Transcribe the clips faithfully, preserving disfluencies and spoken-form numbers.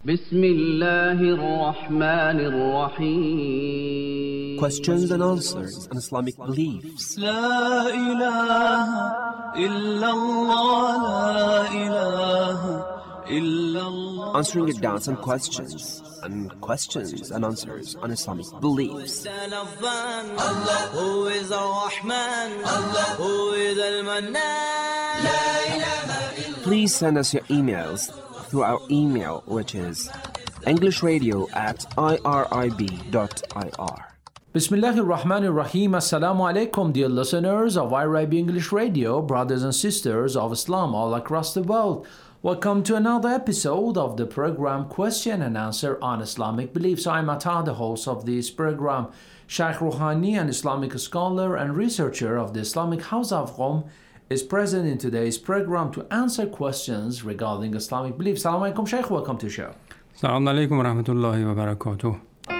بسم الله الرحمن الرحيم. Questions and answers on Islamic beliefs. لا إله إلا الله لا إله إلا الله. Answering your doubts and questions, and questions and answers on Islamic beliefs. Allah, who is Ar-Rahman, Allah, who is Al-Mannan. لا إله إلا. Please send us your emails through our email, which is englishradio at irib.ir. Bismillahir Rahmanir Rahim. Assalamu alaikum, dear listeners of I R I B English Radio, brothers and sisters of Islam all across the world. Welcome to another episode of the program Question and Answer on Islamic Beliefs. I'm Ata, the host of this program. Shaykh Rouhani, an Islamic scholar and researcher of the Islamic House of Qom, is present in today's program to answer questions regarding Islamic beliefs. Assalamu alaikum, Shaykh. Welcome to the show. Assalamu alaikum wa rahmatullahi wa barakatuh.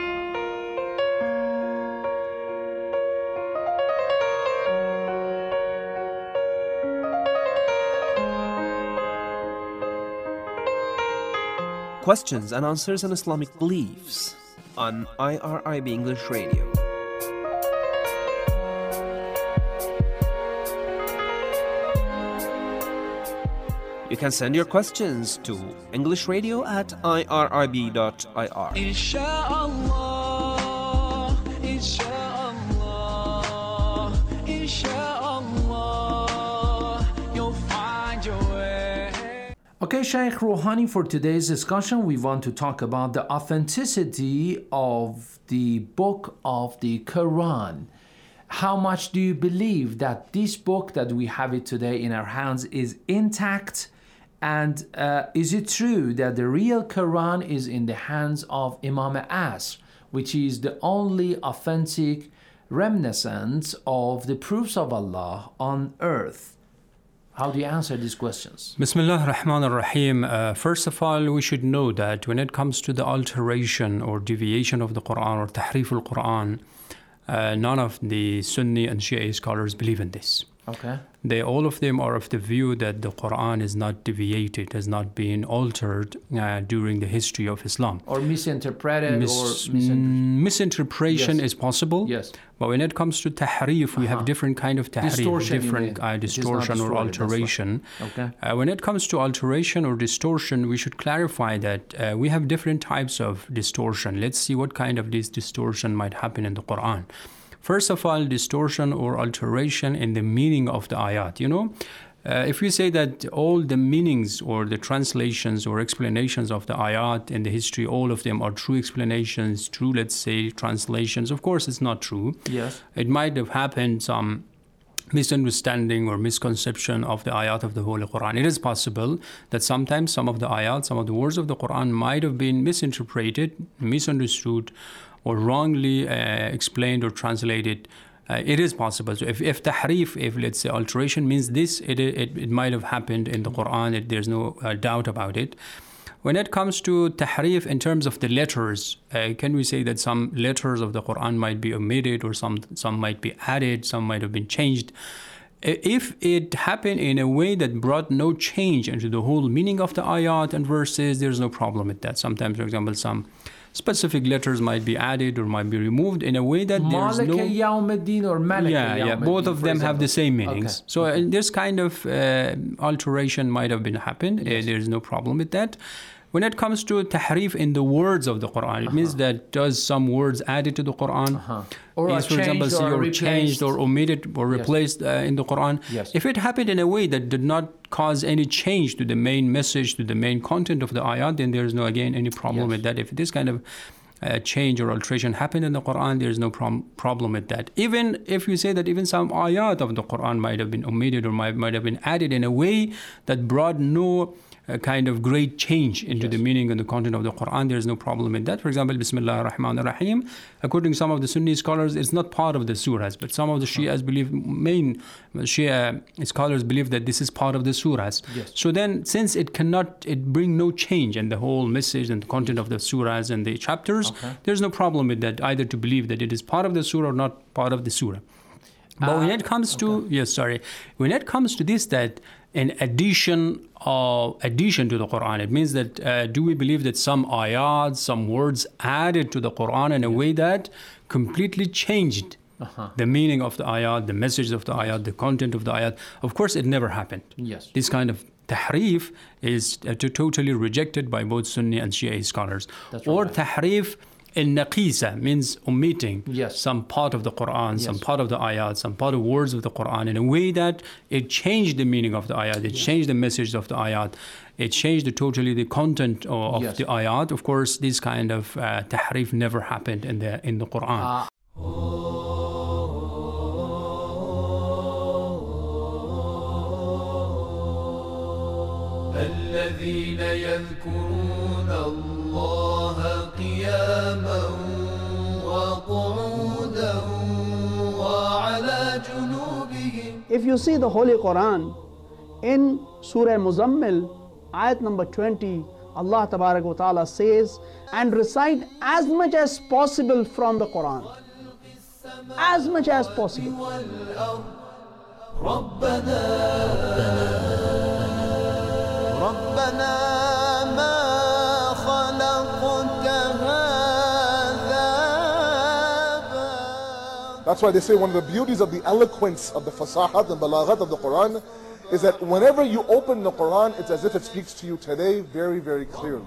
Questions and answers on Islamic beliefs on I R I B English Radio. You can send your questions to englishradio at irib.ir. Insha'Allah, Insha'Allah, Insha'Allah, you'll find your way. Okay, Shaykh Rouhani, for today's discussion, we want to talk about the authenticity of the book of the Quran. How much do you believe that this book that we have it today in our hands is intact? And uh, is it true that the real Quran is in the hands of Imam Asr, which is the only authentic reminiscence of the proofs of Allah on earth? How do you answer these questions? Bismillah ar-Rahman ar-Rahim. Uh, first of all, we should know that when it comes to the alteration or deviation of the Quran or tahrif al-Quran, uh, none of the Sunni and Shia scholars believe in this. Okay. They, all of them are of the view that the Quran is not deviated, has not been altered uh, during the history of Islam. Or misinterpreted Mis- or misinterpreted. Misinterpretation Yes. is possible. Yes. But when it comes to tahrif, we Uh-huh. have different kind of tahrif, Distortion, you different mean. uh, It is not distortion or destroyed, that's right. alteration. Okay. Uh, when it comes to alteration or distortion, we should clarify that uh, we have different types of distortion. Let's see what kind of this distortion might happen in the Quran. First of all, distortion or alteration in the meaning of the ayat. You know, uh, if we say that all the meanings or the translations or explanations of the ayat in the history, all of them are true explanations, true, let's say, translations, of course it's not true. Yes. It might have happened some misunderstanding or misconception of the ayat of the Holy Quran. It is possible that sometimes some of the ayat, some of the words of the Quran might have been misinterpreted, misunderstood, or wrongly uh, explained or translated. Uh, it is possible. So if, if tahrif, if let's say alteration means this, it, it, it might have happened in the Quran. It, there's no uh, doubt about it. When it comes to tahrif in terms of the letters, uh, can we say that some letters of the Quran might be omitted or some, some might be added, some might have been changed? If it happened in a way that brought no change into the whole meaning of the ayat and verses, there's no problem with that. Sometimes, for example, some specific letters might be added or might be removed in a way that there's no... Malika Yawmuddin or Malika Yeah, yeah, Yawmuddin, both of for them have example. the same meanings. Okay. So Okay. uh, this kind of uh, alteration might have been happened. Yes. Uh, there's no problem with that. When it comes to tahrif in the words of the Quran, it uh-huh. means that does some words added to the Quran, Uh-huh. Or is, for example, changed see, or or replaced. changed or omitted or Yes. replaced uh, in the Quran. Yes. If it happened in a way that did not cause any change to the main message, to the main content of the ayat, then there's no, again, any problem Yes. with that. If this kind of uh, change or alteration happened in the Quran, there's no prom- problem with that. Even if you say that even some ayat of the Quran might have been omitted or might, might have been added in a way that brought no a kind of great change into Yes. the meaning and the content of the Quran, there is no problem in that. For example, Bismillah ar-Rahman ar-Rahim, according to some of the Sunni scholars, it's not part of the surahs, but some of the Shias believe, main Shia scholars believe that this is part of the surahs. Yes. So then, since it cannot, it bring no change in the whole message and the content of the surahs and the chapters, Okay. there's no problem with that, either to believe that it is part of the surah or not part of the surah. But Uh, when it comes to, okay. yes, sorry, when it comes to this, that in addition uh, addition to the Quran. It means that uh, do we believe that some ayat, some words added to the Quran in a way that completely changed uh-huh. the meaning of the ayat, the message of the ayat, the content of the ayat? Of course, it never happened. Yes. This kind of tahrif is uh, to totally rejected by both Sunni and Shia scholars. That's or right. tahrif al-naqisa means omitting yes. some part of the Quran, yes. some part of the ayat, some part of words of the Quran in a way that it changed the meaning of the ayat, it yes. changed the message of the ayat, it changed the, totally the content of, of yes. the ayat. Of course, this kind of uh, tahrif never happened in the in the Quran. Uh, الذين يذكرون الله قياما وقعودا وعلى جنوبهم. If you see the Holy Quran in Surah Muzammil, ayat number twenty, Allah Tabarak wa Ta'ala says, and recite as much as possible from the Quran. As much as possible. ربنا ما خلقت هذا. That's why they say one of the beauties of the eloquence of the fasahat and balaghat of the Quran is that whenever you open the Quran, it's as if it speaks to you today very, very clearly.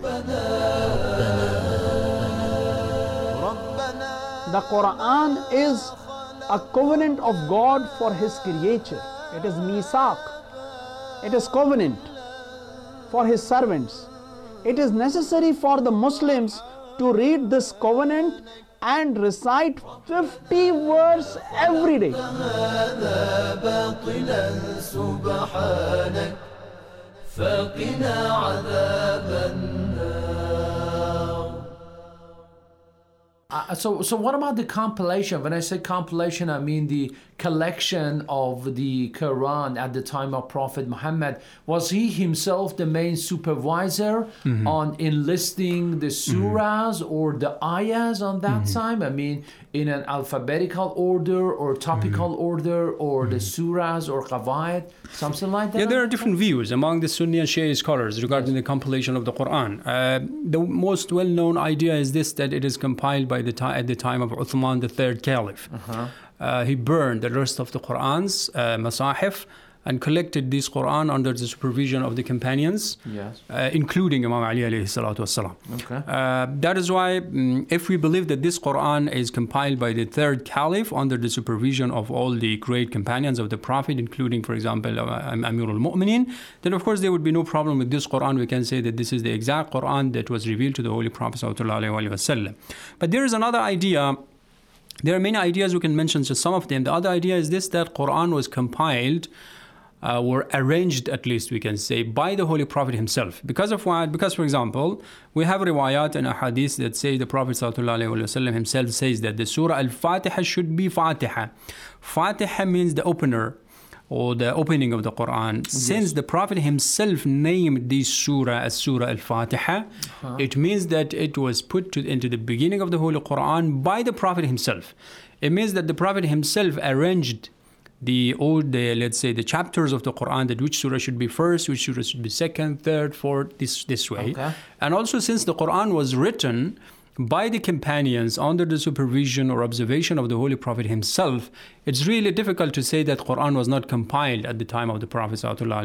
The Quran is a covenant of God for His creature. It is misaq. It is covenant for His servants. It is necessary for the Muslims to read this covenant and recite fifty verses every day. Uh, so, so what about the compilation? When I say compilation, I mean the collection of the Quran at the time of Prophet Muhammad. Was he himself the main supervisor mm-hmm. on enlisting the surahs mm-hmm. or the ayahs on that mm-hmm. time? I mean, in an alphabetical order or topical mm-hmm. order or mm-hmm. the surahs or qawaid, something like that? Yeah, there are different views among the Sunni and Shia scholars regarding yes. the compilation of the Quran. Uh, the most well-known idea is this, that it is compiled by the time at the time of Uthman, the third caliph. Uh-huh. Uh, he burned the rest of the Qur'ans, uh, masahif, and collected this Quran under the supervision of the companions, yes. uh, including Imam Ali alayhi salatu wasalam. Okay. Uh, that is why, um, if we believe that this Quran is compiled by the third caliph under the supervision of all the great companions of the Prophet, including, for example, uh, Amir al-Mu'minin, then of course there would be no problem with this Quran. We can say that this is the exact Quran that was revealed to the Holy Prophet sallallahu alaihi wasallam. But there is another idea. There are many ideas, we can mention just some of them. The other idea is this, that Quran was compiled uh, or arranged, at least we can say, by the Holy Prophet himself. Because of what? Because, for example, we have riwayat and ahadith that say the Prophet ﷺ himself says that the Surah Al-Fatiha should be Fatiha. Fatiha means the opener or the opening of the Quran. Yes. Since the Prophet himself named this surah as Surah Al-Fatiha, uh-huh. it means that it was put to, into the beginning of the Holy Quran by the Prophet himself. It means that the Prophet himself arranged the old, the, let's say, the chapters of the Quran, that which surah should be first, which surah should be second, third, fourth, this, this way. Okay. And also, since the Quran was written by the companions under the supervision or observation of the Holy Prophet himself, it's really difficult to say that Quran was not compiled at the time of the Prophet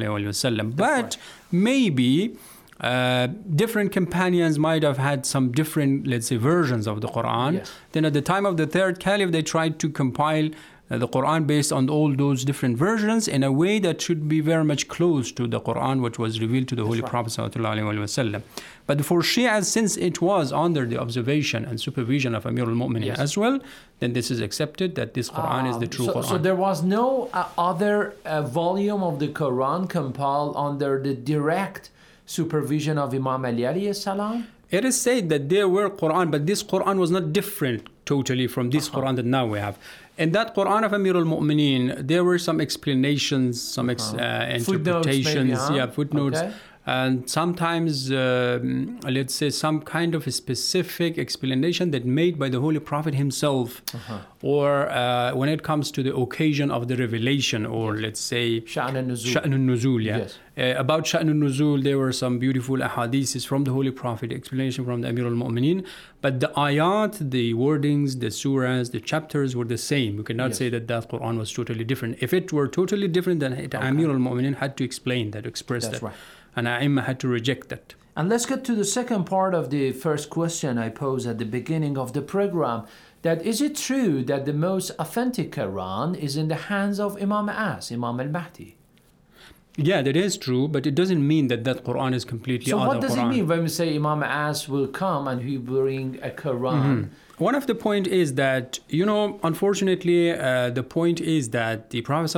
ﷺ. But right. maybe uh, different companions might have had some different, let's say, versions of the Quran. Yes. Then at the time of the third caliph, they tried to compile Uh, the Quran based on all those different versions in a way that should be very much close to the Quran which was revealed to the That's Holy right. Prophet ﷺ. But for Shia, since it was under the observation and supervision of Amir al-Mu'minin yes. as well, then this is accepted that this Quran uh, is the true so, Quran. So there was no uh, other uh, volume of the Quran compiled under the direct supervision of Imam Ali alayhi salam? It is said that there were Quran, but this Quran was not different totally from this uh-huh. Quran that now we have. In that Quran of Amir al-Mu'minin, there were some explanations, some ex, uh, interpretations, footnotes maybe, huh? yeah, footnotes. Okay. and sometimes, uh, let's say, some kind of a specific explanation that made by the Holy Prophet himself, uh-huh. or uh, when it comes to the occasion of the revelation, or yes. let's say Sha'n al-Nuzul. Sha'n al-Nuzul, yeah. Yes. Uh, about Sha'n al-Nuzul, there were some beautiful ahadiths from the Holy Prophet, explanation from the Amir al-Mu'mineen, but the ayat, the wordings, the surahs, the chapters were the same. You cannot yes. say that that Quran was totally different. If it were totally different, then okay. Amir al-Mu'mineen had to explain that, express That's that. Right. And A'imma had to reject that. And let's get to the second part of the first question I posed at the beginning of the program. That is it true that the most authentic Quran is in the hands of Imam As, Imam al-Mahdi? Yeah, that is true, but it doesn't mean that that Quran is completely so other Quran. So what does it mean when we say Imam As will come and he bring a Quran? Mm-hmm. One of the point is that, you know, unfortunately, uh, the point is that the Prophet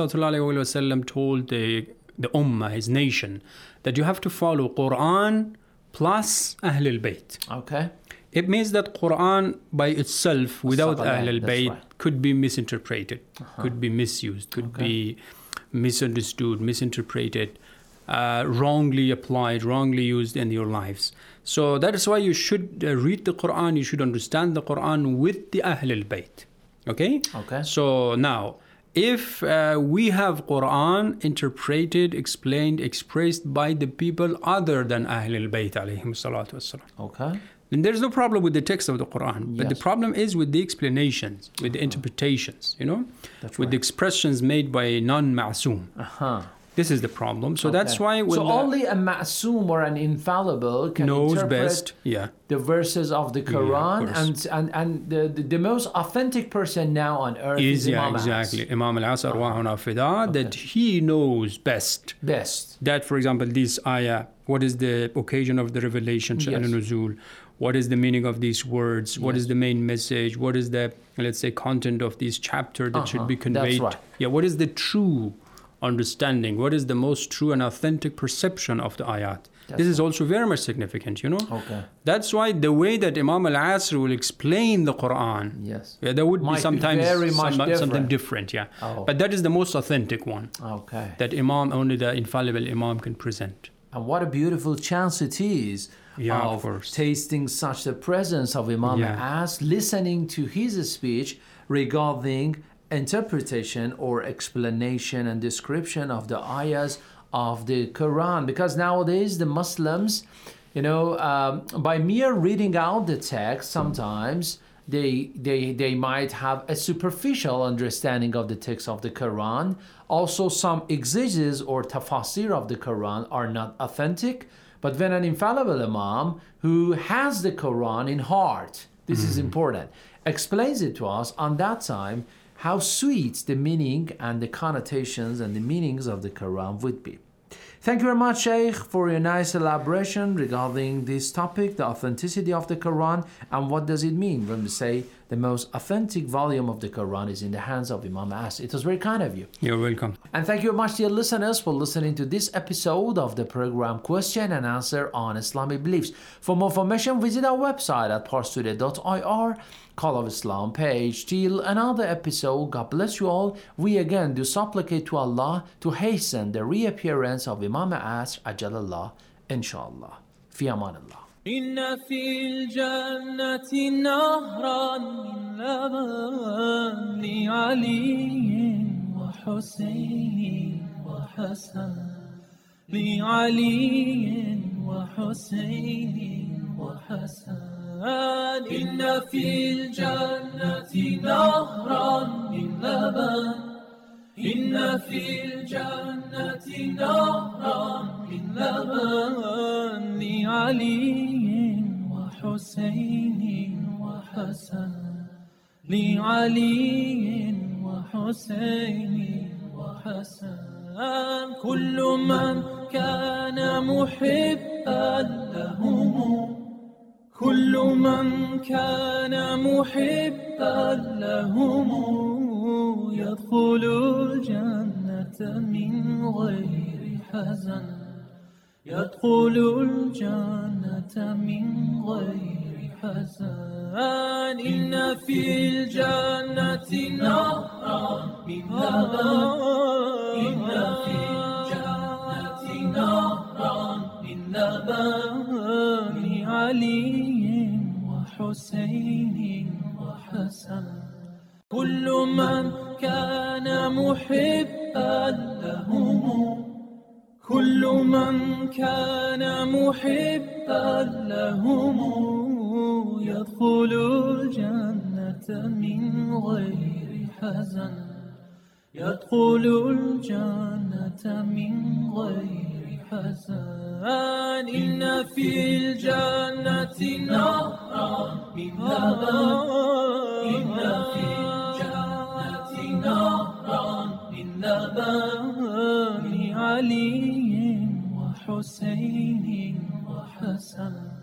ﷺ told the, the Ummah, his nation, that you have to follow Quran plus Ahl al-Bayt. Okay. It means that Quran by itself, without Ahl al-Bayt, right. could be misinterpreted, uh-huh. could be misused, could okay. be misunderstood, misinterpreted, uh, wrongly applied, wrongly used in your lives. So that is why you should uh, read the Quran, you should understand the Quran with the Ahl al-Bayt. Okay? Okay. So now, if uh, we have Quran interpreted, explained, expressed by the people other than Ahl al-Bayt alayhim salatu wassalam, okay, then there's no problem with the text of the Quran. Yes. But the problem is with the explanations, with the interpretations, you know, that's with right. the expressions made by non-ma'soom. Uh-huh. This is the problem. So okay. that's why when So the, only a ma'soom or an infallible can knows interpret best, yeah. the verses of the Quran, yeah, and and, and the, the, the most authentic person now on earth is, is yeah, Imam exactly. As. Imam al-As arwahuna fida, Okay. that he knows best. Best. That, for example, this ayah, what is the occasion of the revelation, Sha'n Yes. al-Nuzul? What is the meaning of these words? What Yes. is the main message? What is the, let's say, content of this chapter that Uh-huh. should be That's conveyed? right. Yeah, what is the true understanding? What is the most true and authentic perception of the ayat? That's this is right. also very much significant, you know? Okay. That's why the way that Imam al-Asr will explain the Quran, Yes. yeah, there would Might be be sometimes very much some- something different. different, yeah. Oh. But that is the most authentic one Okay. that Imam, only the infallible Imam can present. And what a beautiful chance it is Yeah, of of course. tasting such the presence of Imam Yeah. As, listening to his speech regarding interpretation or explanation and description of the ayahs of the Quran. Because nowadays the Muslims, you know, um, by mere reading out the text, sometimes they, they, they might have a superficial understanding of the text of the Quran. Also, some exegesis or tafsir of the Quran are not authentic. But when an infallible Imam who has the Quran in heart, this mm. is important, explains it to us on that time, how sweet the meaning and the connotations and the meanings of the Quran would be. Thank you very much, Sheikh, for your nice elaboration regarding this topic, the authenticity of the Quran, and what does it mean when we say the most authentic volume of the Quran is in the hands of Imam As. It was very kind of you. You're welcome. And thank you very much, dear listeners, for listening to this episode of the program Question and Answer on Islamic Beliefs. For more information, visit our website at parstoday dot I R, Call of Islam page. Till another episode, God bless you all. We again do supplicate to Allah to hasten the reappearance of Imam As, Ajalallah, inshallah. Fi amanillah. إن في الجنة نهرا من لبن لعلي وحسين وحسن لعلي وحسين وحسن إن في الجنة نهرا من لبن إن في الجنة نهرا من لبن لعلي وحسين وحسن لعلي وحسين وحسن كل من كان محبا لهم كل من كان محبا لهم يدخل الجنة من غير حزن يدخل الجنة من غير حزن إن في الجنة نهرا من لبن إن في الجنة نهرا من لبان علي وحسين وحسن كل من كان محبا لهم كل من كان محبا لهم يدخل الجنة من غير حزن يدخل الجنة من غير حزن إن في الجنة نهرا من لبن إن في الجنة نهرا من لبن علي وحسين وحسن